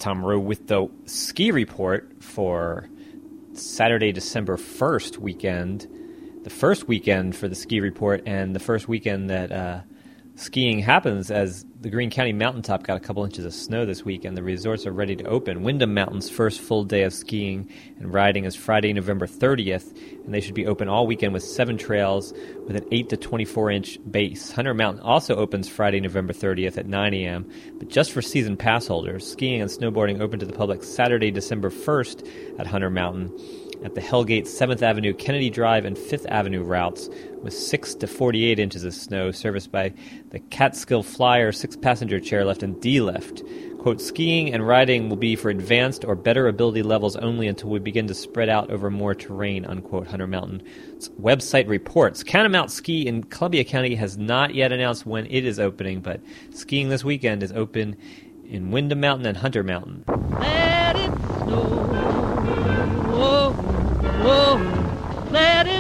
Tom Rowe with the ski report for Saturday, December 1st weekend. The first weekend for the ski report and the first weekend that skiing happens, as the Greene County Mountaintop got a couple inches of snow this week and the resorts are ready to open. Windham Mountain's first full day of skiing and riding is Friday, November 30th, and they should be open all weekend with 7 trails with an 8 to 24-inch base. Hunter Mountain also opens Friday, November 30th at 9 a.m., but just for season pass holders. Skiing and snowboarding open to the public Saturday, December 1st at Hunter Mountain at the Hellgate 7th Avenue, Kennedy Drive, and 5th Avenue routes with 6 to 48 inches of snow, serviced by the Catskill Flyer 6-passenger chairlift and D-lift. Quote, skiing and riding will be for advanced or better ability levels only until we begin to spread out over more terrain, unquote, Hunter Mountain's website reports. Catamount Ski in Columbia County has not yet announced when it is opening, but skiing this weekend is open in Windham Mountain and Hunter Mountain. Let it snow, oh, oh, let it